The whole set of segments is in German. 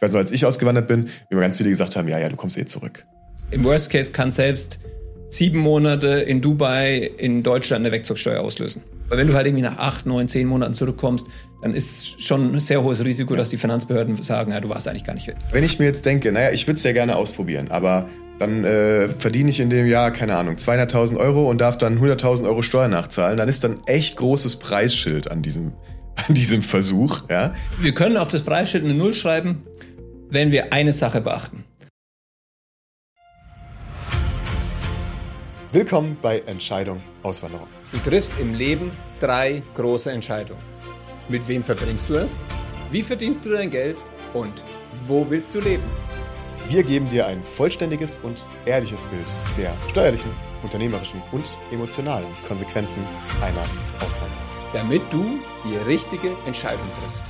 Ich weiß noch, als ich ausgewandert bin, wie mir ganz viele gesagt haben, ja, du kommst eh zurück. Im Worst Case kann selbst 7 Monate in Dubai in Deutschland eine Wegzugsteuer auslösen. Weil wenn du halt irgendwie nach 8, 9, 10 Monaten zurückkommst, dann ist schon ein sehr hohes Risiko, dass die Finanzbehörden sagen, du warst eigentlich gar nicht weg. Wenn ich mir jetzt denke, ich würde es ja gerne ausprobieren, aber dann verdiene ich in dem Jahr, keine Ahnung, 200.000 Euro und darf dann 100.000 Euro Steuer nachzahlen, dann ist dann echt großes Preisschild an diesem Versuch. Ja? Wir können auf das Preisschild eine 0 schreiben, wenn wir eine Sache beachten. Willkommen bei Entscheidung Auswanderung. Du triffst im Leben 3 große Entscheidungen. Mit wem verbringst du es? Wie verdienst du dein Geld? Und wo willst du leben? Wir geben dir ein vollständiges und ehrliches Bild der steuerlichen, unternehmerischen und emotionalen Konsequenzen einer Auswanderung. Damit du die richtige Entscheidung triffst.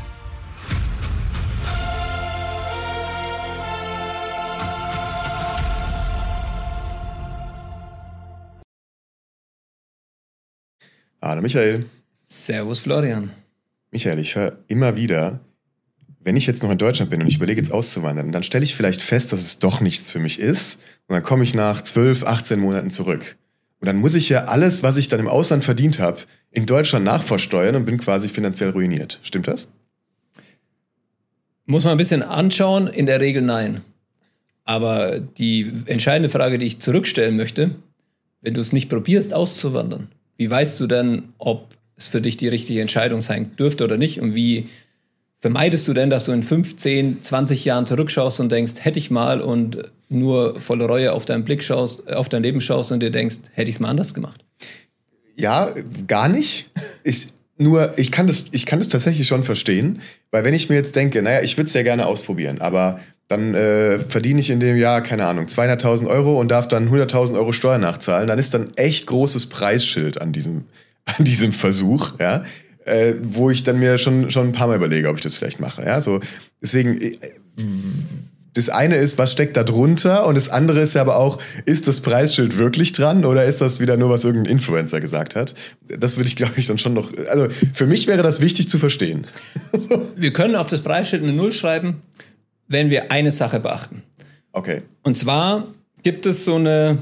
Hallo Michael. Servus Florian. Michael, ich höre immer wieder, wenn ich jetzt noch in Deutschland bin und ich überlege jetzt auszuwandern, dann stelle ich vielleicht fest, dass es doch nichts für mich ist und dann komme ich nach 12, 18 Monaten zurück. Und dann muss ich ja alles, was ich dann im Ausland verdient habe, in Deutschland nachversteuern und bin quasi finanziell ruiniert. Stimmt das? Muss man ein bisschen anschauen, in der Regel nein. Aber die entscheidende Frage, die ich zurückstellen möchte, wenn du es nicht probierst auszuwandern, wie weißt du denn, ob es für dich die richtige Entscheidung sein dürfte oder nicht? Und wie vermeidest du denn, dass du in 15, 20 Jahren zurückschaust und denkst, hätte ich mal, und nur voller Reue auf deinen Blick schaust, auf dein Leben schaust und dir denkst, hätte ich es mal anders gemacht? Ja, gar nicht. Ich kann das tatsächlich schon verstehen, weil wenn ich mir jetzt denke, ich würde es ja gerne ausprobieren, aber dann verdiene ich in dem Jahr, keine Ahnung, 200.000 Euro und darf dann 100.000 Euro Steuer nachzahlen, dann ist dann echt großes Preisschild an diesem Versuch, ja, wo ich dann mir schon ein paar Mal überlege, ob ich das vielleicht mache. Ja? So, deswegen, das eine ist, was steckt da drunter, und das andere ist ja aber auch, ist das Preisschild wirklich dran oder ist das wieder nur, was irgendein Influencer gesagt hat? Das würde ich, glaube ich, dann schon noch, also für mich wäre das wichtig zu verstehen. Wir können auf das Preisschild eine 0 schreiben, wenn wir eine Sache beachten. Okay. Und zwar gibt es so eine,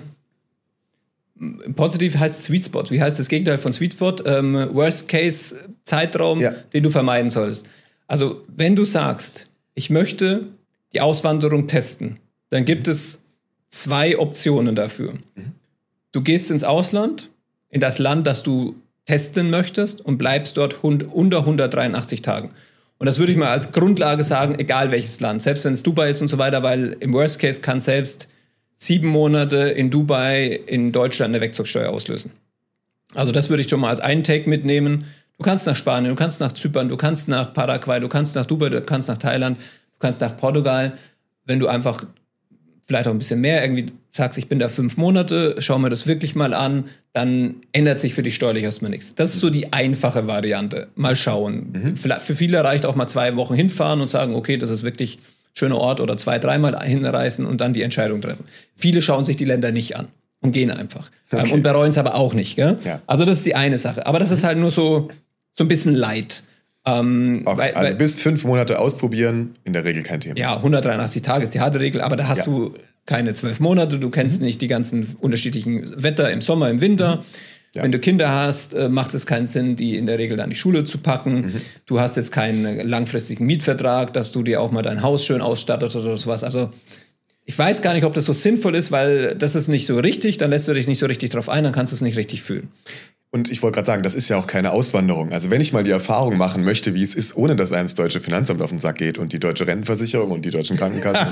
positiv heißt Sweet Spot. Wie heißt das Gegenteil von Sweet Spot? Worst-Case-Zeitraum, den du vermeiden sollst. Also wenn du sagst, ich möchte die Auswanderung testen, dann gibt es 2 Optionen dafür. Du gehst ins Ausland, in das Land, das du testen möchtest, und bleibst dort unter 183 Tagen. Und das würde ich mal als Grundlage sagen, egal welches Land, selbst wenn es Dubai ist und so weiter, weil im Worst Case kann selbst 7 Monate in Dubai in Deutschland eine Wegzugsteuer auslösen. Also das würde ich schon mal als einen Take mitnehmen. Du kannst nach Spanien, du kannst nach Zypern, du kannst nach Paraguay, du kannst nach Dubai, du kannst nach Thailand, du kannst nach Portugal. Wenn du einfach vielleicht auch ein bisschen mehr irgendwie sagst, ich bin da 5 Monate, schau mir das wirklich mal an, dann ändert sich für dich steuerlich erstmal nichts. Das ist so die einfache Variante. Mal schauen. Für viele reicht auch mal 2 Wochen hinfahren und sagen, okay, das ist wirklich schöner Ort, oder 2, 3 Mal hinreisen und dann die Entscheidung treffen. Viele schauen sich die Länder nicht an und gehen einfach. Okay. Und bereuen es aber auch nicht. Gell? Ja. Also das ist die eine Sache. Aber das ist halt nur so ein bisschen light. Okay. Also bis 5 Monate ausprobieren, in der Regel kein Thema. Ja, 183 Tage ist die harte Regel, aber da hast du keine 12 Monate, du kennst nicht die ganzen unterschiedlichen Wetter im Sommer, im Winter. Ja. Wenn du Kinder hast, macht es keinen Sinn, die in der Regel dann in die Schule zu packen. Du hast jetzt keinen langfristigen Mietvertrag, dass du dir auch mal dein Haus schön ausstattest oder sowas. Also ich weiß gar nicht, ob das so sinnvoll ist, weil das ist nicht so richtig, dann lässt du dich nicht so richtig drauf ein, dann kannst du es nicht richtig fühlen. Und ich wollte gerade sagen, das ist ja auch keine Auswanderung. Also wenn ich mal die Erfahrung machen möchte, wie es ist, ohne dass einem das deutsche Finanzamt auf den Sack geht und die deutsche Rentenversicherung und die deutschen Krankenkassen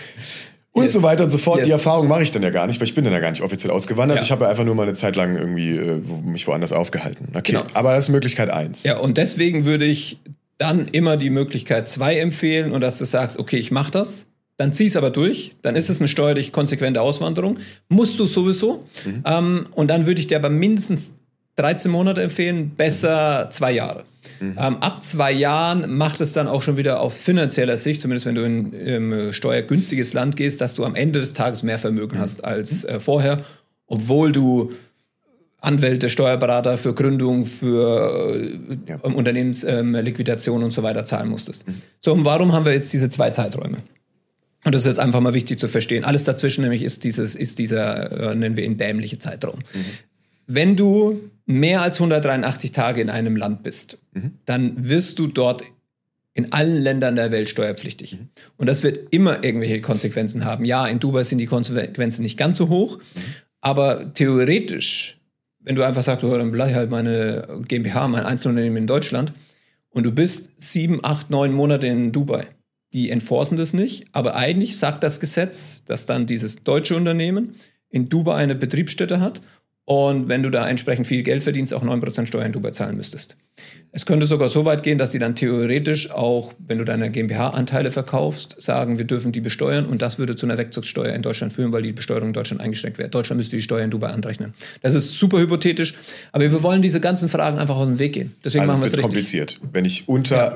und so weiter und so fort, die Erfahrung mache ich dann ja gar nicht, weil ich bin dann ja gar nicht offiziell ausgewandert. Ja. Ich habe ja einfach nur mal eine Zeit lang irgendwie mich woanders aufgehalten. Okay, genau. Aber das ist Möglichkeit 1. Ja, und deswegen würde ich dann immer die Möglichkeit 2 empfehlen, und dass du sagst, okay, ich mache das, dann zieh es aber durch, dann ist es eine steuerlich konsequente Auswanderung. Musst du sowieso. Und dann würde ich dir aber mindestens 13 Monate empfehlen, besser 2 Jahre. Ab 2 Jahren macht es dann auch schon wieder auf finanzieller Sicht, zumindest wenn du in ein steuergünstiges Land gehst, dass du am Ende des Tages mehr Vermögen hast als vorher, obwohl du Anwälte, Steuerberater für Gründung, für Unternehmensliquidation und so weiter zahlen musstest. So, und warum haben wir jetzt diese 2 Zeiträume? Und das ist jetzt einfach mal wichtig zu verstehen. Alles dazwischen nämlich ist dieser, nennen wir ihn, dämliche Zeitraum. Wenn du mehr als 183 Tage in einem Land bist, dann wirst du dort in allen Ländern der Welt steuerpflichtig. Und das wird immer irgendwelche Konsequenzen haben. Ja, in Dubai sind die Konsequenzen nicht ganz so hoch, aber theoretisch, wenn du einfach sagst, oh, dann bleibe ich halt meine GmbH, mein Einzelunternehmen in Deutschland und du bist 7, 8, 9 Monate in Dubai, die enforcen das nicht, aber eigentlich sagt das Gesetz, dass dann dieses deutsche Unternehmen in Dubai eine Betriebsstätte hat und wenn du da entsprechend viel Geld verdienst, auch 9% Steuern in Dubai zahlen müsstest. Es könnte sogar so weit gehen, dass die dann theoretisch auch, wenn du deine GmbH-Anteile verkaufst, sagen, wir dürfen die besteuern und das würde zu einer Wegzugssteuer in Deutschland führen, weil die Besteuerung in Deutschland eingeschränkt wäre. Deutschland müsste die Steuer in Dubai anrechnen. Das ist super hypothetisch, aber wir wollen diese ganzen Fragen einfach aus dem Weg gehen. Deswegen also machen wir es es wird richtig. kompliziert. Wenn ich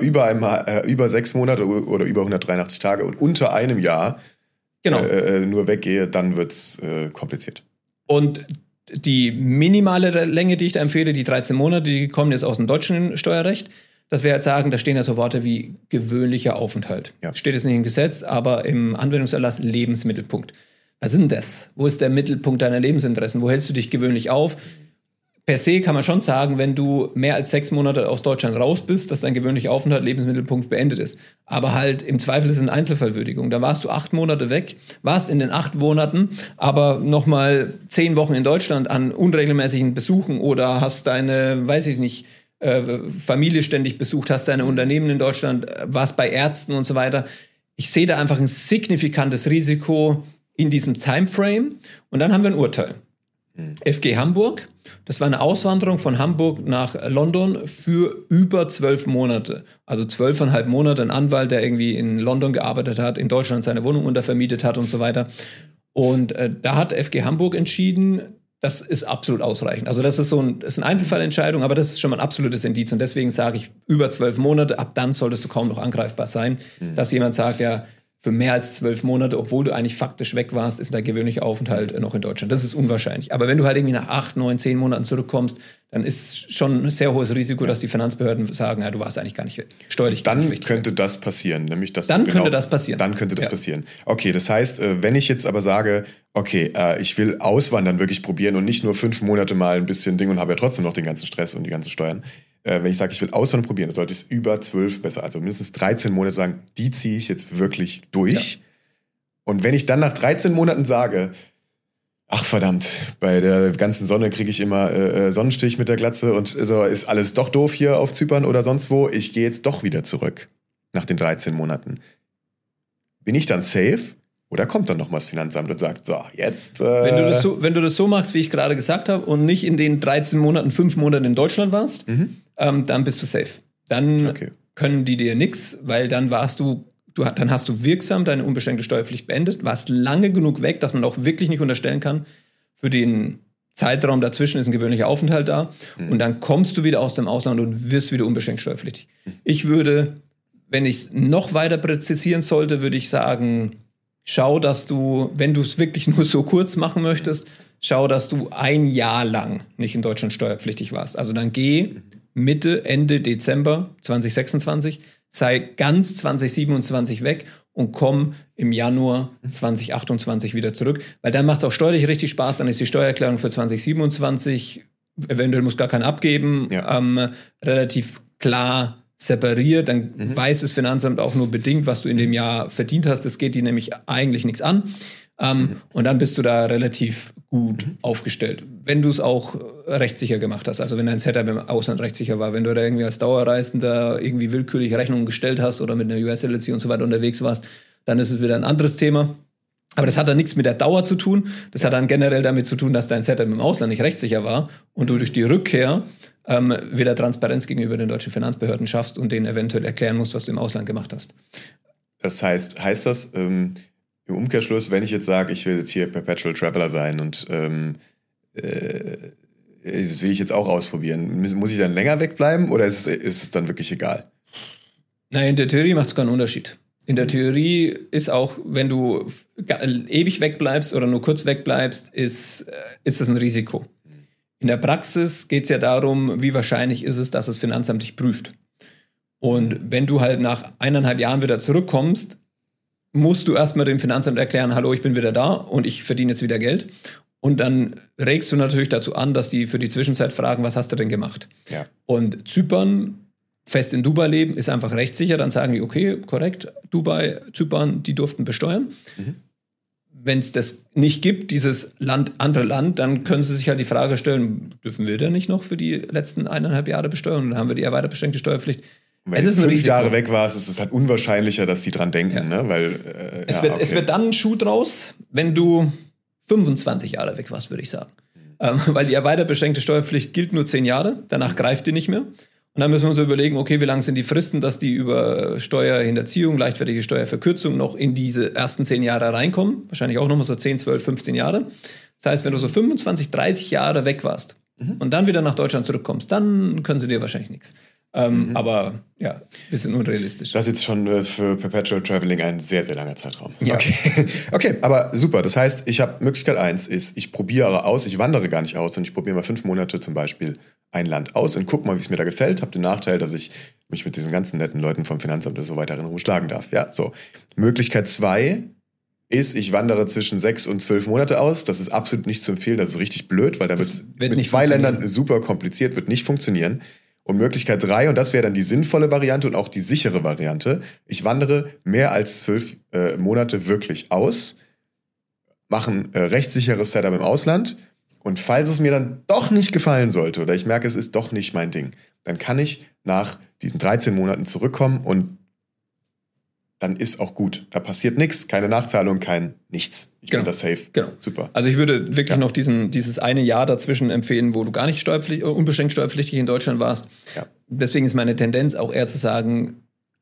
über 6 Monate oder über 183 Tage und unter einem Jahr nur weggehe, dann wird es kompliziert. Und die minimale Länge, die ich da empfehle, die 13 Monate, die kommen jetzt aus dem deutschen Steuerrecht, dass wir halt sagen, da stehen ja so Worte wie gewöhnlicher Aufenthalt. Ja. Steht jetzt nicht im Gesetz, aber im Anwendungserlass Lebensmittelpunkt. Was ist denn das? Wo ist der Mittelpunkt deiner Lebensinteressen? Wo hältst du dich gewöhnlich auf? Per se kann man schon sagen, wenn du mehr als 6 Monate aus Deutschland raus bist, dass dein gewöhnlicher Aufenthalt, Lebensmittelpunkt beendet ist. Aber halt im Zweifel ist es eine Einzelfallwürdigung. Da warst du 8 Monate weg, warst in den 8 Monaten, aber nochmal 10 Wochen in Deutschland an unregelmäßigen Besuchen oder hast deine, weiß ich nicht, Familie ständig besucht, hast deine Unternehmen in Deutschland, warst bei Ärzten und so weiter. Ich sehe da einfach ein signifikantes Risiko in diesem Timeframe. Und dann haben wir ein Urteil. FG Hamburg, das war eine Auswanderung von Hamburg nach London für über 12 Monate. Also 12,5 Monate, ein Anwalt, der irgendwie in London gearbeitet hat, in Deutschland seine Wohnung untervermietet hat und so weiter. Und da hat FG Hamburg entschieden, das ist absolut ausreichend. Also das ist eine Einzelfallentscheidung, aber das ist schon mal ein absolutes Indiz. Und deswegen sage ich, über 12 Monate, ab dann solltest du kaum noch angreifbar sein, dass jemand sagt, ja, für mehr als 12 Monate, obwohl du eigentlich faktisch weg warst, ist der gewöhnliche Aufenthalt noch in Deutschland. Das ist unwahrscheinlich. Aber wenn du halt irgendwie nach 8, 9, 10 Monaten zurückkommst, dann ist schon ein sehr hohes Risiko, dass die Finanzbehörden sagen, ja, du warst eigentlich gar nicht steuerlich. Dann könnte das passieren. Könnte das passieren. Dann könnte das passieren. Okay, das heißt, wenn ich jetzt aber sage, okay, ich will Auswandern wirklich probieren und nicht nur 5 Monate mal ein bisschen Ding und habe ja trotzdem noch den ganzen Stress und die ganzen Steuern. Wenn ich sage, ich will Auswandern probieren, dann sollte ich es über 12 besser, also mindestens 13 Monate sagen, die ziehe ich jetzt wirklich durch. Ja. Und wenn ich dann nach 13 Monaten sage, ach verdammt, bei der ganzen Sonne kriege ich immer Sonnenstich mit der Glatze und so ist alles doch doof hier auf Zypern oder sonst wo, ich gehe jetzt doch wieder zurück nach den 13 Monaten. Bin ich dann safe? Oder kommt dann nochmal das Finanzamt und sagt, so, jetzt... Wenn du das so machst, wie ich gerade gesagt habe, und nicht in den 13 Monaten, 5 Monaten in Deutschland warst, dann bist du safe. Dann können die dir nichts, weil dann dann hast du wirksam deine unbeschränkte Steuerpflicht beendet, warst lange genug weg, dass man auch wirklich nicht unterstellen kann, für den Zeitraum dazwischen ist ein gewöhnlicher Aufenthalt da und dann kommst du wieder aus dem Ausland und wirst wieder unbeschränkt steuerpflichtig. Ich würde, wenn ich es noch weiter präzisieren sollte, würde ich sagen... Schau, dass du, wenn du es wirklich nur so kurz machen möchtest, schau, dass du 1 Jahr lang nicht in Deutschland steuerpflichtig warst. Also dann geh Ende Dezember 2026, sei ganz 2027 weg und komm im Januar 2028 wieder zurück. Weil dann macht es auch steuerlich richtig Spaß. Dann ist die Steuererklärung für 2027, eventuell musst du gar keinen abgeben, relativ klar separiert, dann weiß das Finanzamt auch nur bedingt, was du in dem Jahr verdient hast. Das geht dir nämlich eigentlich nichts an. Und dann bist du da relativ gut aufgestellt. Wenn du es auch rechtssicher gemacht hast, also wenn dein Setup im Ausland rechtssicher war, wenn du da irgendwie als Dauerreisender irgendwie willkürlich Rechnungen gestellt hast oder mit einer US-LLC und so weiter unterwegs warst, dann ist es wieder ein anderes Thema. Aber das hat dann nichts mit der Dauer zu tun. Das hat dann generell damit zu tun, dass dein Setup im Ausland nicht rechtssicher war und du durch die Rückkehr wieder Transparenz gegenüber den deutschen Finanzbehörden schaffst und denen eventuell erklären musst, was du im Ausland gemacht hast. Das heißt das im Umkehrschluss, wenn ich jetzt sage, ich will jetzt hier Perpetual Traveler sein und das will ich jetzt auch ausprobieren, muss ich dann länger wegbleiben oder ist es dann wirklich egal? Nein, in der Theorie macht es keinen Unterschied. In der Theorie ist auch, wenn du ewig wegbleibst oder nur kurz wegbleibst, ist das ein Risiko. In der Praxis geht es ja darum, wie wahrscheinlich ist es, dass das Finanzamt dich prüft. Und wenn du halt nach 1,5 Jahren wieder zurückkommst, musst du erstmal dem Finanzamt erklären, hallo, ich bin wieder da und ich verdiene jetzt wieder Geld. Und dann regst du natürlich dazu an, dass die für die Zwischenzeit fragen, was hast du denn gemacht? Ja. Und Zypern, fest in Dubai leben, ist einfach rechtssicher. Dann sagen die, okay, korrekt, Dubai, Zypern, die durften besteuern. Wenn es das nicht gibt, dieses andere Land, dann können sie sich halt die Frage stellen, dürfen wir denn nicht noch für die letzten 1,5 Jahre besteuern? Und dann haben wir die erweitert beschränkte Steuerpflicht. Wenn es ist 5 Jahre weg warst, ist es halt unwahrscheinlicher, dass die dran denken. Ne? Weil, es wird dann ein Schuh draus, wenn du 25 Jahre weg warst, würde ich sagen. Weil die erweitert beschränkte Steuerpflicht gilt nur 10 Jahre, danach greift die nicht mehr. Und dann müssen wir uns überlegen, okay, wie lang sind die Fristen, dass die über Steuerhinterziehung, leichtfertige Steuerverkürzung noch in diese ersten 10 Jahre reinkommen. Wahrscheinlich auch nochmal so 10, 12, 15 Jahre. Das heißt, wenn du so 25, 30 Jahre weg warst und dann wieder nach Deutschland zurückkommst, dann können sie dir wahrscheinlich nichts. Aber ja, ein bisschen unrealistisch. Das ist jetzt schon für Perpetual Traveling ein sehr, sehr langer Zeitraum. Ja. Okay, aber super. Das heißt, ich habe Möglichkeit 1 ist, ich probiere aus, ich wandere gar nicht aus, sondern ich probiere mal 5 Monate zum Beispiel ein Land aus und guck mal, wie es mir da gefällt. Habe den Nachteil, dass ich mich mit diesen ganzen netten Leuten vom Finanzamt und so weiter in Ruhe schlagen darf. Ja, so. Möglichkeit 2 ist, ich wandere zwischen 6 und 12 Monate aus. Das ist absolut nicht zu empfehlen. Das ist richtig blöd, weil dann wird es mit 2 Ländern super kompliziert, wird nicht funktionieren. Und Möglichkeit 3, und das wäre dann die sinnvolle Variante und auch die sichere Variante, ich wandere mehr als 12 Monate wirklich aus, mache ein rechtssicheres Setup im Ausland und falls es mir dann doch nicht gefallen sollte oder ich merke, es ist doch nicht mein Ding, dann kann ich nach diesen 13 Monaten zurückkommen und dann ist auch gut. Da passiert nichts, keine Nachzahlung, kein nichts. Ich bin da safe. Genau. Super. Also ich würde wirklich noch dieses eine Jahr dazwischen empfehlen, wo du gar nicht unbeschränkt steuerpflichtig in Deutschland warst. Ja. Deswegen ist meine Tendenz auch eher zu sagen,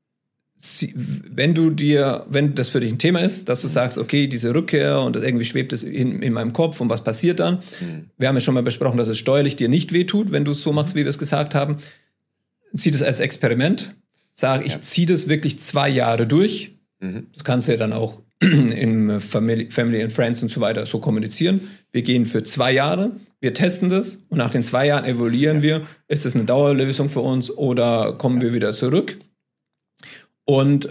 wenn das für dich ein Thema ist, dass du sagst, okay, diese Rückkehr und irgendwie schwebt es in meinem Kopf und was passiert dann? Wir haben ja schon mal besprochen, dass es steuerlich dir nicht wehtut, wenn du es so machst, wie wir es gesagt haben. Zieh das als Experiment. Sag, ich ziehe das wirklich 2 Jahre durch. Das kannst du ja dann auch in Family and Friends und so weiter so kommunizieren. Wir gehen für 2 Jahre, wir testen das und nach den 2 Jahren evaluieren wir, ist das eine Dauerlösung für uns oder kommen wir wieder zurück? Und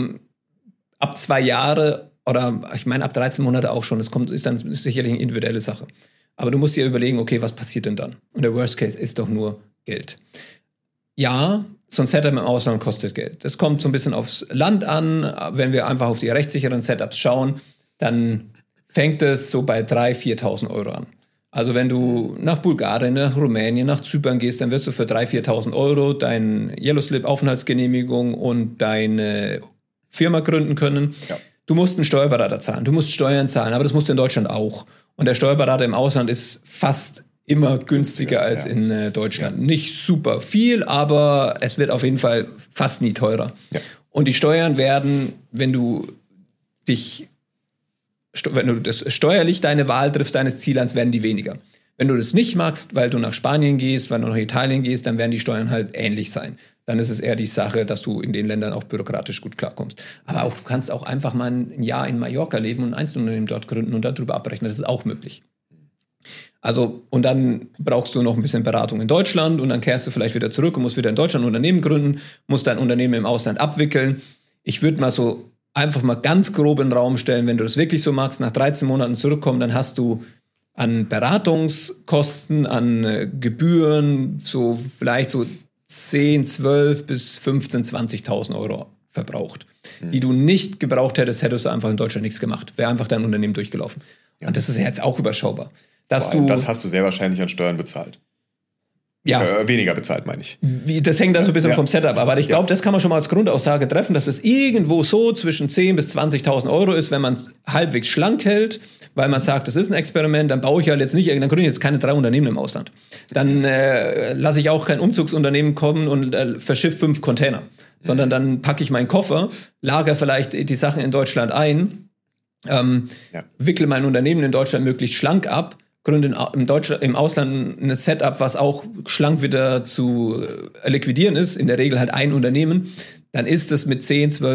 ab 2 Jahre oder ich meine ab 13 Monate auch schon, ist sicherlich eine individuelle Sache. Aber du musst dir überlegen, okay, was passiert denn dann? Und der Worst Case ist doch nur Geld. Ja, so ein Setup im Ausland kostet Geld. Das kommt so ein bisschen aufs Land an. Wenn wir einfach auf die rechtssicheren Setups schauen, dann fängt es so bei 3.000, 4.000 Euro an. Also wenn du nach Bulgarien, nach Rumänien, nach Zypern gehst, dann wirst du für 3.000, 4.000 Euro dein Yellow Slip Aufenthaltsgenehmigung und deine Firma gründen können. Ja. Du musst einen Steuerberater zahlen, du musst Steuern zahlen, aber das musst du in Deutschland auch. Und der Steuerberater im Ausland ist fast immer günstiger als in Deutschland. Ja. Nicht super viel, aber es wird auf jeden Fall fast nie teurer. Ja. Und die Steuern werden, wenn du das steuerlich deine Wahl triffst, deines Ziellands, werden die weniger. Wenn du das nicht magst, weil du nach Spanien gehst, weil du nach Italien gehst, dann werden die Steuern halt ähnlich sein. Dann ist es eher die Sache, dass du in den Ländern auch bürokratisch gut klarkommst. Aber auch, du kannst auch einfach mal ein Jahr in Mallorca leben und ein Einzelunternehmen dort gründen und darüber abrechnen. Das ist auch möglich. Also, und dann brauchst du noch ein bisschen Beratung in Deutschland und dann kehrst du vielleicht wieder zurück und musst wieder in Deutschland ein Unternehmen gründen, musst dein Unternehmen im Ausland abwickeln. Ich würde mal so einfach mal ganz grob in den Raum stellen, wenn du das wirklich so magst, nach 13 Monaten zurückkommen, dann hast du an Beratungskosten, an Gebühren so vielleicht so 10, 12 bis 15, 20.000 Euro verbraucht, die du nicht gebraucht hättest du einfach in Deutschland nichts gemacht. Wäre einfach dein Unternehmen durchgelaufen. Ja. Und das ist ja jetzt auch überschaubar. Das hast du sehr wahrscheinlich an Steuern bezahlt. Ja. Weniger bezahlt, meine ich. Das hängt dann so ein bisschen vom Setup ab. Aber ich glaube, das kann man schon mal als Grundaussage treffen, dass es irgendwo so zwischen 10.000 bis 20.000 Euro ist, wenn man es halbwegs schlank hält, weil man sagt, das ist ein Experiment, dann baue ich halt jetzt nicht, dann gründe ich jetzt keine 3 Unternehmen im Ausland. Dann lasse ich auch kein Umzugsunternehmen kommen und verschiffe 5 Container. Sondern dann packe ich meinen Koffer, lager vielleicht die Sachen in Deutschland ein, wickle mein Unternehmen in Deutschland möglichst schlank ab, gründe im Ausland ein Setup, was auch schlank wieder zu liquidieren ist, in der Regel halt ein Unternehmen, dann ist es mit 10, 12,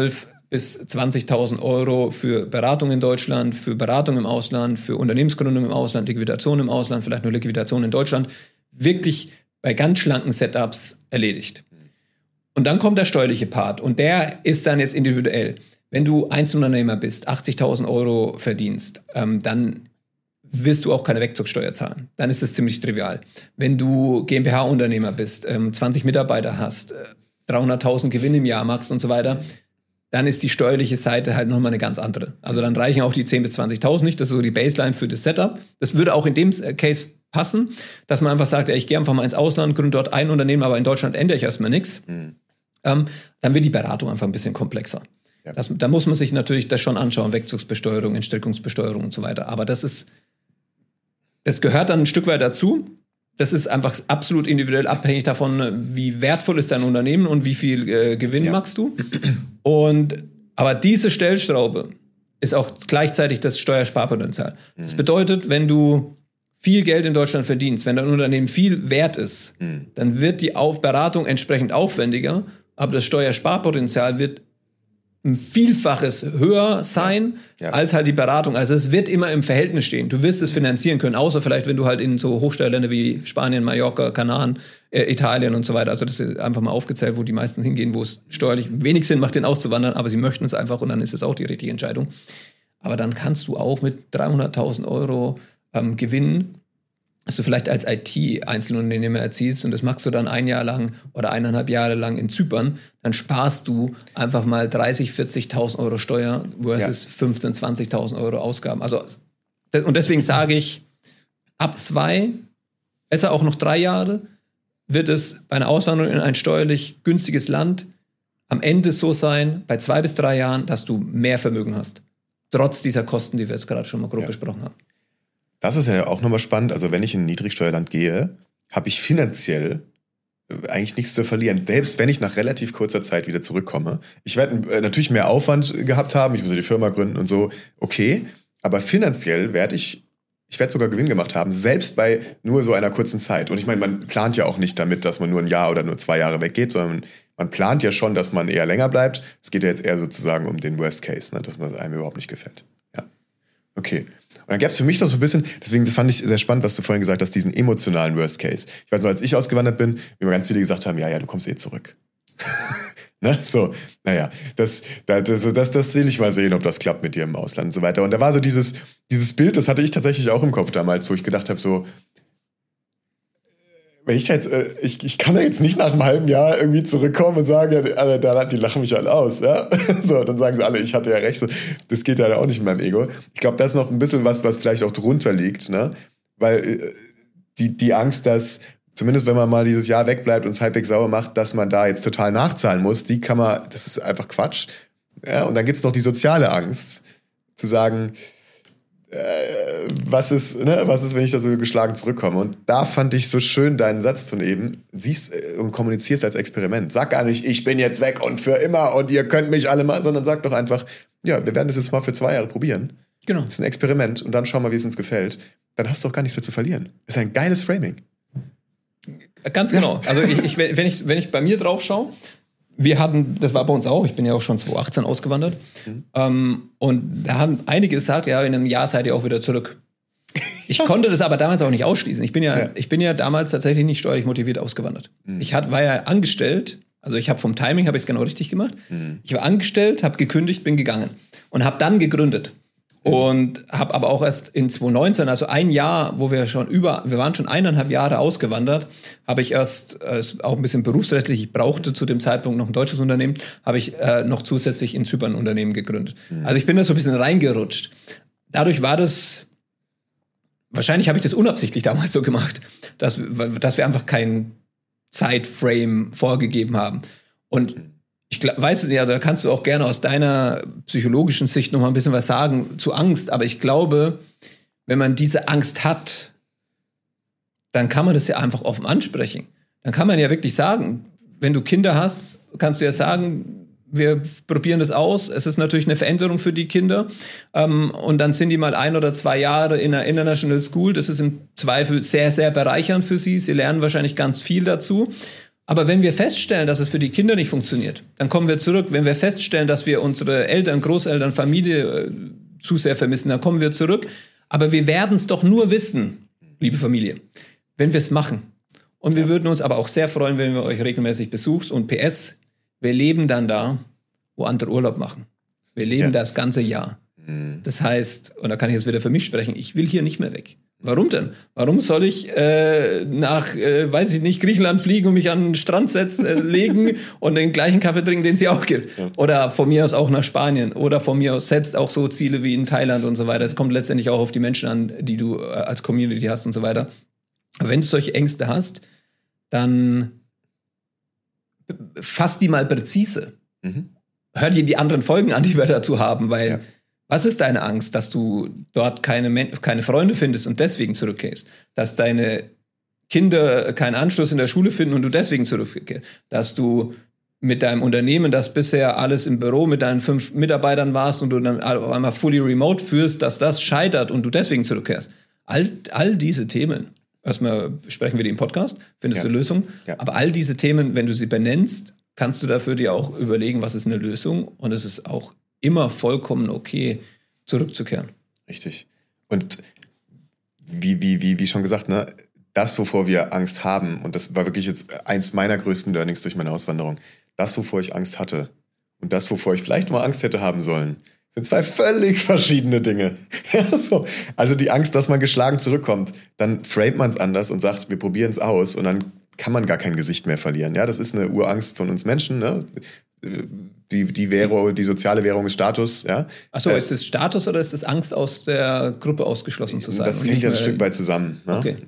bis 20.000 Euro für Beratung in Deutschland, für Beratung im Ausland, für Unternehmensgründung im Ausland, Liquidation im Ausland, vielleicht nur Liquidation in Deutschland, wirklich bei ganz schlanken Setups erledigt. Und dann kommt der steuerliche Part und der ist dann jetzt individuell. Wenn du Einzelunternehmer bist, 80.000 Euro verdienst, dann wirst du auch keine Wegzugsteuer zahlen. Dann ist es ziemlich trivial. Wenn du GmbH-Unternehmer bist, 20 Mitarbeiter hast, 300.000 Gewinn im Jahr machst und so weiter, dann ist die steuerliche Seite halt nochmal eine ganz andere. Also dann reichen auch die 10.000 bis 20.000 nicht. Das ist so die Baseline für das Setup. Das würde auch in dem Case passen, dass man einfach sagt, ja, ich gehe einfach mal ins Ausland, gründe dort ein Unternehmen, aber in Deutschland ändere ich erstmal nichts. Dann wird die Beratung einfach ein bisschen komplexer. Ja. Da muss man sich natürlich das schon anschauen, Wegzugsbesteuerung, Entstrickungsbesteuerung und so weiter. Aber das gehört dann ein Stück weit dazu. Das ist einfach absolut individuell abhängig davon, wie wertvoll ist dein Unternehmen und wie viel Gewinn machst du. Aber diese Stellschraube ist auch gleichzeitig das Steuersparpotenzial. Das bedeutet, wenn du viel Geld in Deutschland verdienst, wenn dein Unternehmen viel wert ist, dann wird die Beratung entsprechend aufwendiger, aber das Steuersparpotenzial wird ein Vielfaches höher sein als halt die Beratung. Also es wird immer im Verhältnis stehen. Du wirst es finanzieren können, außer vielleicht, wenn du halt in so Hochsteuerländer wie Spanien, Mallorca, Kanaren, Italien und so weiter, also das ist einfach mal aufgezählt, wo die meisten hingehen, wo es steuerlich wenig Sinn macht, den auszuwandern, aber sie möchten es einfach und dann ist es auch die richtige Entscheidung. Aber dann kannst du auch mit 300.000 Euro Gewinn, dass du vielleicht als IT-Einzelunternehmer erzielst und das machst du dann ein Jahr lang oder 1,5 Jahre lang in Zypern, dann sparst du einfach mal 30.000, 40.000 Euro Steuer versus 15.000, 20.000 Euro Ausgaben. Also, und deswegen sage ich, ab 2, besser auch noch 3 Jahre, wird es bei einer Auswanderung in ein steuerlich günstiges Land am Ende so sein, bei 2 bis 3 Jahren, dass du mehr Vermögen hast. Trotz dieser Kosten, die wir jetzt gerade schon mal grob besprochen haben. Das ist ja auch nochmal spannend. Also wenn ich in ein Niedrigsteuerland gehe, habe ich finanziell eigentlich nichts zu verlieren. Selbst wenn ich nach relativ kurzer Zeit wieder zurückkomme. Ich werde natürlich mehr Aufwand gehabt haben. Ich muss die Firma gründen und so. Okay. Aber finanziell werde ich sogar Gewinn gemacht haben. Selbst bei nur so einer kurzen Zeit. Und ich meine, man plant ja auch nicht damit, dass man nur ein Jahr oder nur 2 Jahre weggeht, sondern man plant ja schon, dass man eher länger bleibt. Es geht ja jetzt eher sozusagen um den Worst Case, ne? Dass man einem überhaupt nicht gefällt. Ja. Okay. Und dann gab es für mich noch so ein bisschen, deswegen, das fand ich sehr spannend, was du vorhin gesagt hast, diesen emotionalen Worst Case. Ich weiß noch, als ich ausgewandert bin, wie mir ganz viele gesagt haben, ja, du kommst zurück. Ne? So, naja, das will ich mal sehen, ob das klappt mit dir im Ausland und so weiter. Und da war so dieses Bild, das hatte ich tatsächlich auch im Kopf damals, wo ich gedacht habe, so, wenn ich jetzt, ich kann da jetzt nicht nach einem halben Jahr irgendwie zurückkommen und sagen, ja, die lachen mich alle aus, ja. So, dann sagen sie alle, ich hatte ja recht. So, das geht ja auch nicht mit meinem Ego. Ich glaube, das ist noch ein bisschen was vielleicht auch drunter liegt, ne? Weil die Angst, dass, zumindest wenn man mal dieses Jahr wegbleibt und es halbwegs sauer macht, dass man da jetzt total nachzahlen muss, das ist einfach Quatsch. Ja, und dann gibt es noch die soziale Angst, zu sagen, was ist, wenn ich da so geschlagen zurückkomme? Und da fand ich so schön deinen Satz von eben, siehst und kommunizierst als Experiment. Sag gar nicht, ich bin jetzt weg und für immer und ihr könnt mich alle mal, sondern sag doch einfach, ja, wir werden das jetzt mal für 2 Jahre probieren. Genau. Das ist ein Experiment und dann schauen wir, wie es uns gefällt. Dann hast du auch gar nichts mehr zu verlieren. Das ist ein geiles Framing. Ganz genau. Also wenn ich bei mir drauf schaue, das war bei uns auch, ich bin ja auch schon 2018 ausgewandert, und da haben einige gesagt, ja, in einem Jahr seid ihr auch wieder zurück. Ich konnte das aber damals auch nicht ausschließen. Ich bin ja damals tatsächlich nicht steuerlich motiviert ausgewandert. Ich war ja angestellt, also ich habe vom Timing, habe ich es genau richtig gemacht. Ich war angestellt, habe gekündigt, bin gegangen und habe dann gegründet. Und habe aber auch erst in 2019, also ein Jahr, wo wir waren schon 1,5 Jahre ausgewandert, habe ich erst, auch ein bisschen berufsrechtlich, ich brauchte zu dem Zeitpunkt noch ein deutsches Unternehmen, habe ich noch zusätzlich in Zypern ein Unternehmen gegründet. Also ich bin da so ein bisschen reingerutscht. Dadurch war das, wahrscheinlich habe ich das unabsichtlich damals so gemacht, dass wir einfach keinen Zeitframe vorgegeben haben. Und ich weiß ja, da kannst du auch gerne aus deiner psychologischen Sicht noch mal ein bisschen was sagen zu Angst. Aber ich glaube, wenn man diese Angst hat, dann kann man das ja einfach offen ansprechen. Dann kann man ja wirklich sagen, wenn du Kinder hast, kannst du ja sagen, wir probieren das aus. Es ist natürlich eine Veränderung für die Kinder. Und dann sind die mal 1 oder 2 Jahre in einer International School. Das ist im Zweifel sehr, sehr bereichernd für sie. Sie lernen wahrscheinlich ganz viel dazu. Aber wenn wir feststellen, dass es für die Kinder nicht funktioniert, dann kommen wir zurück. Wenn wir feststellen, dass wir unsere Eltern, Großeltern, Familie zu sehr vermissen, dann kommen wir zurück. Aber wir werden es doch nur wissen, liebe Familie, wenn wir es machen. Und wir würden uns aber auch sehr freuen, wenn wir euch regelmäßig besucht. Und PS, wir leben dann da, wo andere Urlaub machen. Wir leben das ganze Jahr. Das heißt, und da kann ich jetzt wieder für mich sprechen, ich will hier nicht mehr weg. Warum denn? Warum soll ich nach, weiß ich nicht, Griechenland fliegen und mich an den Strand legen und den gleichen Kaffee trinken, den es hier auch gibt? Ja. Oder von mir aus auch nach Spanien. Oder von mir aus selbst auch so Ziele wie in Thailand und so weiter. Es kommt letztendlich auch auf die Menschen an, die du als Community hast und so weiter. Aber wenn du solche Ängste hast, dann fass die mal präzise. Hör dir die anderen Folgen an, die wir dazu haben, weil was ist deine Angst? Dass du dort keine Freunde findest und deswegen zurückkehrst? Dass deine Kinder keinen Anschluss in der Schule finden und du deswegen zurückkehrst? Dass du mit deinem Unternehmen, das bisher alles im Büro mit deinen 5 Mitarbeitern warst und du dann auf einmal fully remote führst, dass das scheitert und du deswegen zurückkehrst? All diese Themen, erstmal sprechen wir die im Podcast, findest du Lösungen, aber all diese Themen, wenn du sie benennst, kannst du dafür dir auch überlegen, was ist eine Lösung, und es ist auch immer vollkommen okay, zurückzukehren. Richtig. Und wie schon gesagt, ne, das, wovor wir Angst haben, und das war wirklich jetzt eins meiner größten Learnings durch meine Auswanderung, das, wovor ich Angst hatte und das, wovor ich vielleicht mal Angst hätte haben sollen, sind 2 völlig verschiedene Dinge. Also die Angst, dass man geschlagen zurückkommt, dann framet man es anders und sagt, wir probieren es aus, und dann kann man gar kein Gesicht mehr verlieren. Ja, das ist eine Urangst von uns Menschen, ne? Die soziale Währung ist Status, ja. Achso, ist das Status oder ist das Angst, aus der Gruppe ausgeschlossen zu sein? Das hängt ja ein Stück weit zusammen. Ne? Okay.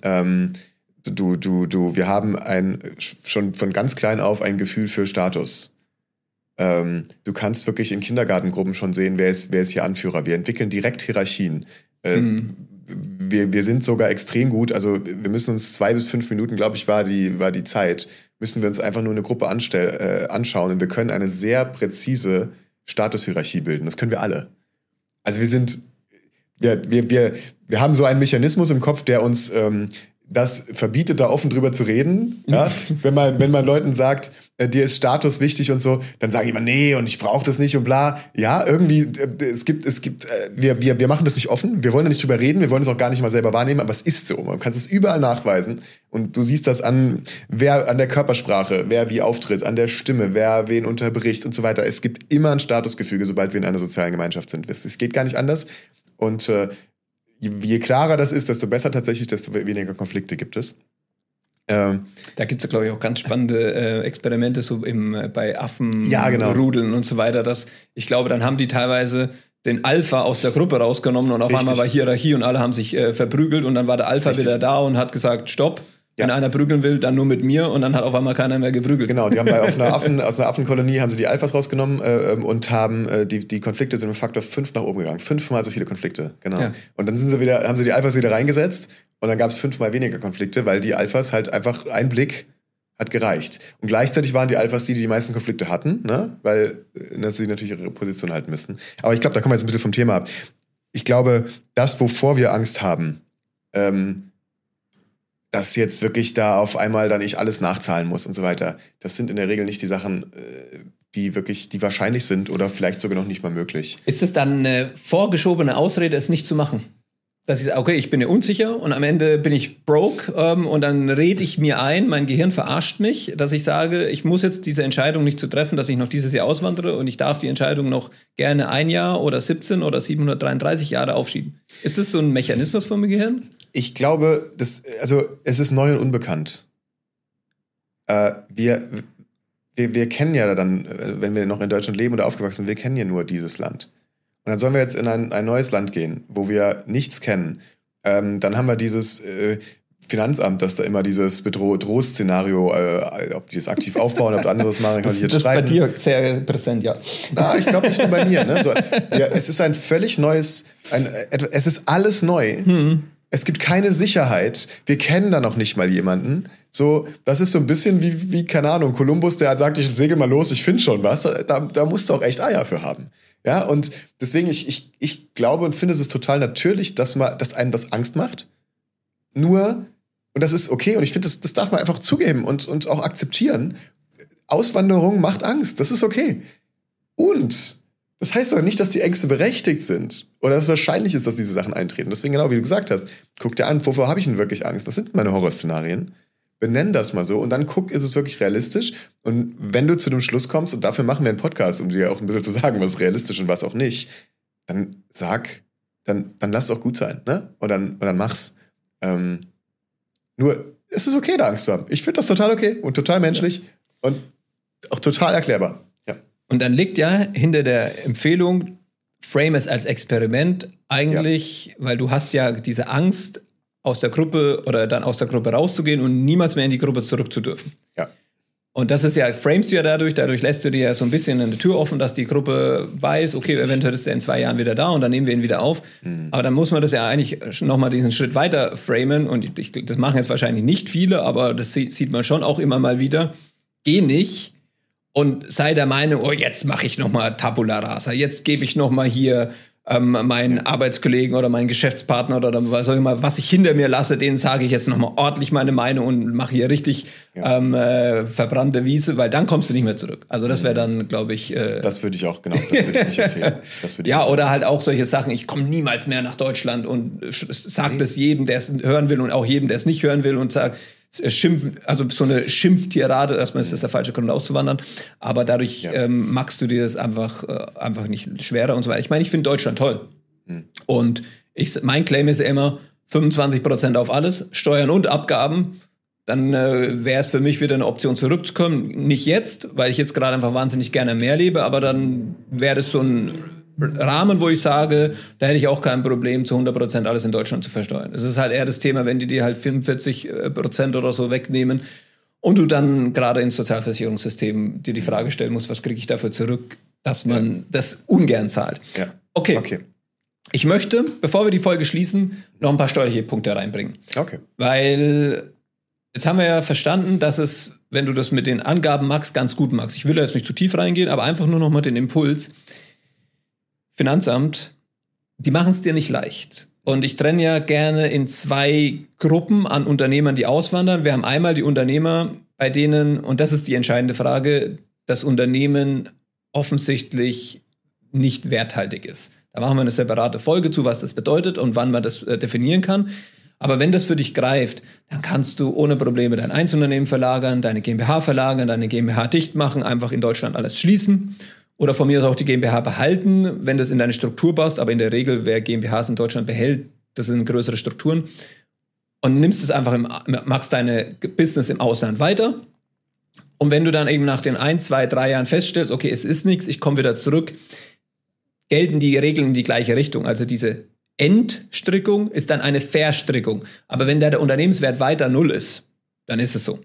Wir haben schon von ganz klein auf ein Gefühl für Status. Du kannst wirklich in Kindergartengruppen schon sehen, wer ist hier Anführer. Wir entwickeln direkt Hierarchien. Wir sind sogar extrem gut, also wir müssen uns 2 bis 5 Minuten, glaube ich, war die Zeit, müssen wir uns einfach nur eine Gruppe anschauen, und wir können eine sehr präzise Statushierarchie bilden. Das können wir alle. Also wir haben so einen Mechanismus im Kopf, der uns das verbietet, da offen drüber zu reden. Ja? Wenn man Leuten sagt, dir ist Status wichtig und so, dann sagen die immer, nee, und ich brauche das nicht und bla. Ja, irgendwie, wir machen das nicht offen, wir wollen da nicht drüber reden, wir wollen es auch gar nicht mal selber wahrnehmen, aber es ist so. Man kann es überall nachweisen, und du siehst das an der Körpersprache, wer wie auftritt, an der Stimme, wer wen unterbricht und so weiter. Es gibt immer ein Statusgefüge, sobald wir in einer sozialen Gemeinschaft sind. Es geht gar nicht anders, und je klarer das ist, desto besser tatsächlich, desto weniger Konflikte gibt es. Da gibt es, glaube ich, auch ganz spannende Experimente so bei Affenrudeln, genau, und so weiter. Ich glaube, dann haben die teilweise den Alpha aus der Gruppe rausgenommen, und auf einmal war Hierarchie und alle haben sich verprügelt, und dann war der Alpha wieder da und hat gesagt, stopp. Wenn einer prügeln will, dann nur mit mir, und dann hat auf einmal keiner mehr geprügelt. Genau, die haben aus einer Affenkolonie haben sie die Alphas rausgenommen und haben die Konflikte sind im Faktor 5 nach oben gegangen. 5-mal so viele Konflikte, genau. Ja. Und dann haben sie die Alphas wieder reingesetzt, und dann gab es 5-mal weniger Konflikte, weil die Alphas halt einfach ein Blick hat gereicht. Und gleichzeitig waren die Alphas die meisten Konflikte hatten, ne? Weil sie natürlich ihre Position halten müssten. Aber ich glaube, da kommen wir jetzt ein bisschen vom Thema ab. Ich glaube, das, wovor wir Angst haben, dass jetzt wirklich da auf einmal dann ich alles nachzahlen muss und so weiter. Das sind in der Regel nicht die Sachen, die wahrscheinlich sind oder vielleicht sogar noch nicht mal möglich. Ist es dann eine vorgeschobene Ausrede, es nicht zu machen? Dass ich sage, okay, ich bin mir unsicher und am Ende bin ich broke und dann rede ich mir ein, mein Gehirn verarscht mich, dass ich sage, ich muss jetzt diese Entscheidung nicht zu treffen, dass ich noch dieses Jahr auswandere, und ich darf die Entscheidung noch gerne 1 Jahr oder 17 oder 733 Jahre aufschieben. Ist das so ein Mechanismus vom Gehirn? Ich glaube, es ist neu und unbekannt. Wir kennen ja dann, wenn wir noch in Deutschland leben oder aufgewachsen sind, wir kennen ja nur dieses Land. Und dann sollen wir jetzt in ein neues Land gehen, wo wir nichts kennen. Dann haben wir dieses Finanzamt, das da immer dieses Bedrohungsszenario, ob die das aktiv aufbauen, ob anderes machen, kann ich jetzt streiten. Das ist bei dir sehr präsent, ja. Na, ich glaube nicht nur bei mir. Ne? Es ist ein völlig neues, es ist alles neu. Es gibt keine Sicherheit. Wir kennen da noch nicht mal jemanden. So, das ist so ein bisschen wie keine Ahnung, Kolumbus, der sagt, ich segel mal los, ich finde schon was. Da musst du auch echt Eier für haben. Ja, und deswegen, ich glaube und finde, es ist total natürlich, dass einem das Angst macht. Nur, Und das ist okay und ich finde, das darf man einfach zugeben und auch akzeptieren. Auswanderung macht Angst, das ist okay. Und das heißt doch nicht, dass die Ängste berechtigt sind oder dass es wahrscheinlich ist, dass diese Sachen eintreten. Deswegen genau, wie du gesagt hast, guck dir an, wovor habe ich denn wirklich Angst? Was sind meine Horrorszenarien? Benenn das mal so und dann guck, ist es wirklich realistisch? Und wenn du zu dem Schluss kommst, und dafür machen wir einen Podcast, um dir auch ein bisschen zu sagen, was ist realistisch und was auch nicht, dann dann lass es auch gut sein, ne? Und dann mach's. Nur, es ist okay, da Angst zu haben. Ich finde das total okay und total menschlich und auch total erklärbar. Ja. Und dann liegt ja hinter der Empfehlung, frame es als Experiment eigentlich, weil du hast ja diese Angst, aus der Gruppe oder dann aus der Gruppe rauszugehen und niemals mehr in die Gruppe zurück zu dürfen. Ja. Und das ist ja, framest du ja dadurch lässt du dir ja so ein bisschen eine Tür offen, dass die Gruppe weiß, okay, eventuell ist er in 2 Jahren wieder da und dann nehmen wir ihn wieder auf. Aber dann muss man das ja eigentlich nochmal diesen Schritt weiter framen und das machen jetzt wahrscheinlich nicht viele, aber das sieht man schon auch immer mal wieder. Geh nicht und sei der Meinung, oh, jetzt mache ich nochmal Tabula Rasa, jetzt gebe ich nochmal hier meinen Arbeitskollegen oder meinen Geschäftspartner oder was auch immer, was ich hinter mir lasse, denen sage ich jetzt nochmal ordentlich meine Meinung und mache hier richtig verbrannte Wiese, weil dann kommst du nicht mehr zurück. Also das wäre dann, glaube ich... das würde ich auch, genau, das würde ich nicht empfehlen. Oder halt auch solche Sachen, ich komme niemals mehr nach Deutschland und sag das jedem, der es hören will und auch jedem, der es nicht hören will und sagt, schimpfen, also so eine Schimpftirade, erstmal ist das der falsche Grund auszuwandern, aber dadurch machst du dir das einfach nicht schwerer und so weiter. Ich meine, ich finde Deutschland toll. Und mein Claim ist ja immer 25% auf alles, Steuern und Abgaben, dann wäre es für mich wieder eine Option zurückzukommen. Nicht jetzt, weil ich jetzt gerade einfach wahnsinnig gerne mehr lebe, aber dann wäre das so ein Rahmen, wo ich sage, da hätte ich auch kein Problem, zu 100% alles in Deutschland zu versteuern. Es ist halt eher das Thema, wenn die dir halt 45% oder so wegnehmen und du dann gerade ins Sozialversicherungssystem dir die Frage stellen musst, was kriege ich dafür zurück, dass man das ungern zahlt. Ja. Okay. Ich möchte, bevor wir die Folge schließen, noch ein paar steuerliche Punkte reinbringen. Okay. Weil jetzt haben wir ja verstanden, dass es, wenn du das mit den Angaben machst, ganz gut machst. Ich will da jetzt nicht zu tief reingehen, aber einfach nur noch mal den Impuls. Finanzamt, die machen es dir nicht leicht. Und ich trenne ja gerne in 2 Gruppen an Unternehmern, die auswandern. Wir haben einmal die Unternehmer, bei denen, und das ist die entscheidende Frage, das Unternehmen offensichtlich nicht werthaltig ist. Da machen wir eine separate Folge zu, was das bedeutet und wann man das definieren kann. Aber wenn das für dich greift, dann kannst du ohne Probleme dein Einzelunternehmen verlagern, deine GmbH verlagern, deine GmbH dicht machen, einfach in Deutschland alles schließen. Oder von mir aus auch die GmbH behalten, wenn das in deine Struktur passt. Aber in der Regel, wer GmbHs in Deutschland behält, das sind größere Strukturen. Und nimmst es einfach, machst deine Business im Ausland weiter. Und wenn du dann eben nach den 1, 2, 3 Jahren feststellst, okay, es ist nichts, ich komme wieder zurück, gelten die Regeln in die gleiche Richtung. Also diese Entstrickung ist dann eine Verstrickung. Aber wenn der Unternehmenswert weiter 0 ist, dann ist es so.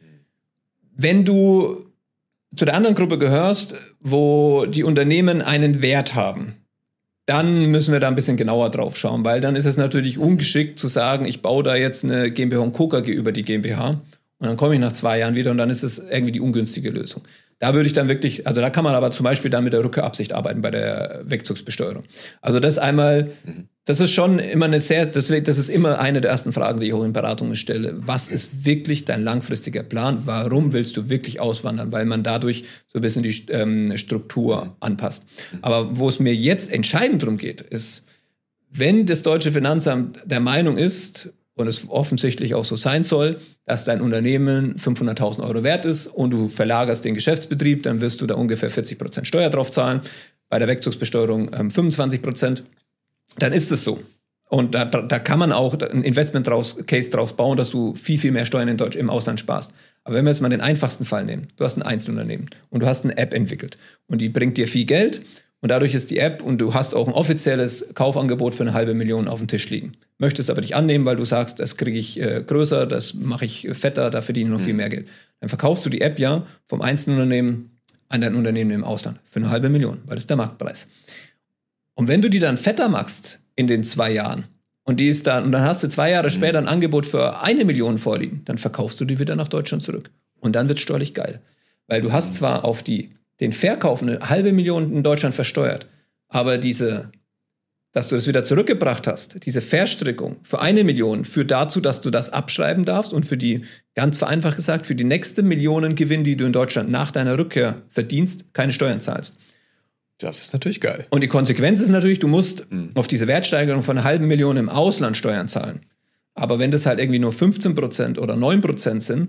Wenn du zu der anderen Gruppe gehörst, wo die Unternehmen einen Wert haben, dann müssen wir da ein bisschen genauer drauf schauen, weil dann ist es natürlich ungeschickt zu sagen, ich baue da jetzt eine GmbH und Co. KG über die GmbH und dann komme ich nach 2 Jahren wieder und dann ist es irgendwie die ungünstige Lösung. Da würde ich dann wirklich, also da kann man aber zum Beispiel dann mit der Rückkehrabsicht arbeiten bei der Wegzugsbesteuerung. Also das einmal, das ist schon immer das ist immer eine der ersten Fragen, die ich auch in Beratungen stelle. Was ist wirklich dein langfristiger Plan? Warum willst du wirklich auswandern? Weil man dadurch so ein bisschen die Struktur anpasst. Aber wo es mir jetzt entscheidend darum geht, ist, wenn das deutsche Finanzamt der Meinung ist, und es offensichtlich auch so sein soll, dass dein Unternehmen 500.000 Euro wert ist und du verlagerst den Geschäftsbetrieb, dann wirst du da ungefähr 40% Steuer drauf zahlen, bei der Wegzugsbesteuerung 25%, dann ist es so. Und da kann man auch ein Investment-Case drauf bauen, dass du viel, viel mehr Steuern im Ausland sparst. Aber wenn wir jetzt mal den einfachsten Fall nehmen, du hast ein Einzelunternehmen und du hast eine App entwickelt und die bringt dir viel Geld und dadurch ist die App und du hast auch ein offizielles Kaufangebot für 500.000 auf dem Tisch liegen. Möchtest aber nicht annehmen, weil du sagst, das kriege ich größer, das mache ich fetter, da verdiene ich noch viel mehr Geld. Dann verkaufst du die App ja vom Einzelunternehmen an dein Unternehmen im Ausland für 500.000, weil das ist der Marktpreis. Und wenn du die dann fetter machst in den 2 Jahren und dann hast du 2 Jahre später ein Angebot für 1 Million vorliegen, dann verkaufst du die wieder nach Deutschland zurück. Und dann wird es steuerlich geil. Weil du hast zwar auf den Verkauf 500.000 in Deutschland versteuert, aber diese dass du es wieder zurückgebracht hast, diese Verstrickung für 1 Million führt dazu, dass du das abschreiben darfst und für die, ganz vereinfacht gesagt, für die nächste Millionengewinn, die du in Deutschland nach deiner Rückkehr verdienst, keine Steuern zahlst. Das ist natürlich geil. Und die Konsequenz ist natürlich, du musst auf diese Wertsteigerung von 500.000 im Ausland Steuern zahlen. Aber wenn das halt irgendwie nur 15% oder 9% sind,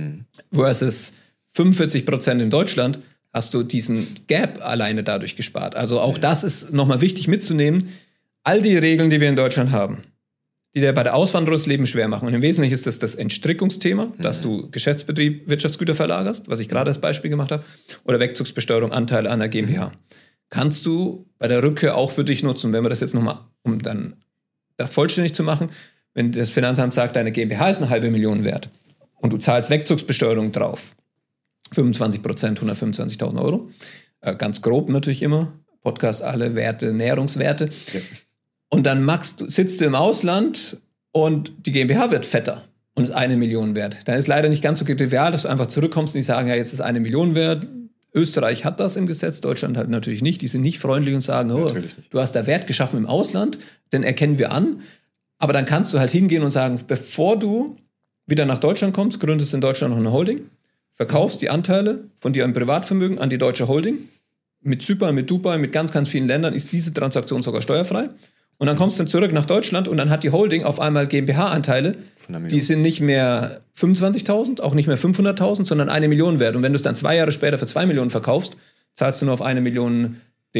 versus 45% in Deutschland, hast du diesen Gap alleine dadurch gespart. Also auch das ist nochmal wichtig mitzunehmen. All die Regeln, die wir in Deutschland haben, die dir bei der Auswanderung das Leben schwer machen. Und im Wesentlichen ist das Entstrickungsthema, dass du Geschäftsbetrieb, Wirtschaftsgüter verlagerst, was ich gerade als Beispiel gemacht habe, oder Wegzugsbesteuerung, Anteile an der GmbH. Kannst du bei der Rückkehr auch für dich nutzen. Wenn wir das jetzt nochmal, um dann das vollständig zu machen, wenn das Finanzamt sagt, deine GmbH ist 500.000 wert und du zahlst Wegzugsbesteuerung drauf, 25%, 125.000 Euro, ganz grob natürlich immer, Podcast alle Werte, Näherungswerte. Ja. Und dann sitzt du im Ausland und die GmbH wird fetter und ist 1 Million wert. Dann ist leider nicht ganz so trivial, dass du einfach zurückkommst und die sagen, ja, jetzt ist 1 Million wert. Österreich hat das im Gesetz, Deutschland halt natürlich nicht. Die sind nicht freundlich und sagen, oh, du hast da Wert geschaffen im Ausland, den erkennen wir an. Aber dann kannst du halt hingehen und sagen, bevor du wieder nach Deutschland kommst, gründest in Deutschland noch eine Holding, verkaufst die Anteile von dir im Privatvermögen an die deutsche Holding. Mit Zypern, mit Dubai, mit ganz, ganz vielen Ländern ist diese Transaktion sogar steuerfrei. Und dann kommst du zurück nach Deutschland und dann hat die Holding auf einmal GmbH-Anteile, die sind nicht mehr 25.000, auch nicht mehr 500.000, sondern 1 Million wert. Und wenn du es dann 2 Jahre später für 2 Millionen verkaufst, zahlst du nur auf 1 Million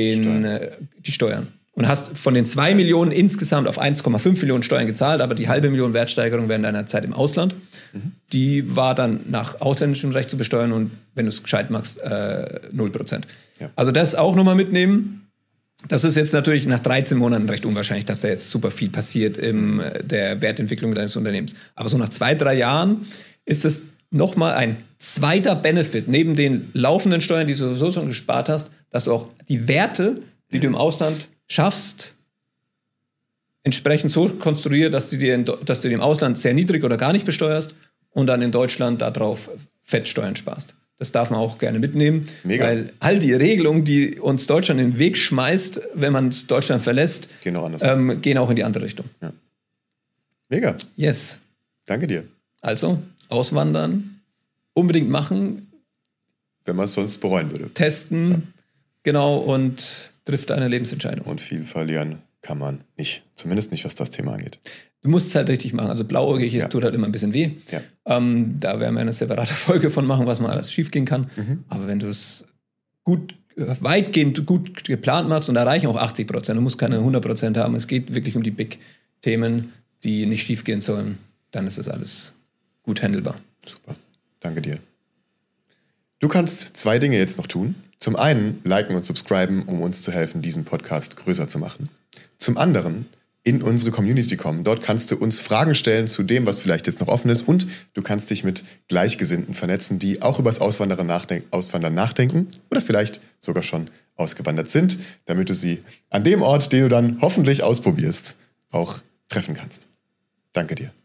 die Steuern. Und hast von den 2 Millionen insgesamt auf 1,5 Millionen Steuern gezahlt, aber die 500.000 Wertsteigerung während deiner Zeit im Ausland, die war dann nach ausländischem Recht zu besteuern und wenn du es gescheit machst, 0%. Ja. Also das auch nochmal mitnehmen. Das ist jetzt natürlich nach 13 Monaten recht unwahrscheinlich, dass da jetzt super viel passiert in der Wertentwicklung deines Unternehmens. Aber so nach 2, 3 Jahren ist es nochmal ein zweiter Benefit, neben den laufenden Steuern, die du sowieso schon gespart hast, dass du auch die Werte, die du im Ausland schaffst, entsprechend so konstruiert, dass du die im Ausland sehr niedrig oder gar nicht besteuerst und dann in Deutschland darauf Fettsteuern sparst. Das darf man auch gerne mitnehmen, weil all die Regelungen, die uns Deutschland in den Weg schmeißt, wenn man Deutschland verlässt, gehen auch in die andere Richtung. Ja. Mega. Yes. Danke dir. Also, auswandern, unbedingt machen. Wenn man es sonst bereuen würde. Testen, genau, und trifft eine Lebensentscheidung. Und viel verlieren kann man nicht. Zumindest nicht, was das Thema angeht. Du musst es halt richtig machen. Also blauäugig, es tut halt immer ein bisschen weh. Ja. Da werden wir eine separate Folge von machen, was mal alles schief gehen kann. Aber wenn du es weitgehend gut geplant machst, und da reichen auch 80%, du musst keine 100% haben, es geht wirklich um die Big-Themen, die nicht schief gehen sollen, dann ist das alles gut handelbar. Super, danke dir. Du kannst 2 Dinge jetzt noch tun. Zum einen liken und subscriben, um uns zu helfen, diesen Podcast größer zu machen. Zum anderen in unsere Community kommen. Dort kannst du uns Fragen stellen zu dem, was vielleicht jetzt noch offen ist, und du kannst dich mit Gleichgesinnten vernetzen, die auch über das Auswandern nachdenken oder vielleicht sogar schon ausgewandert sind, damit du sie an dem Ort, den du dann hoffentlich ausprobierst, auch treffen kannst. Danke dir.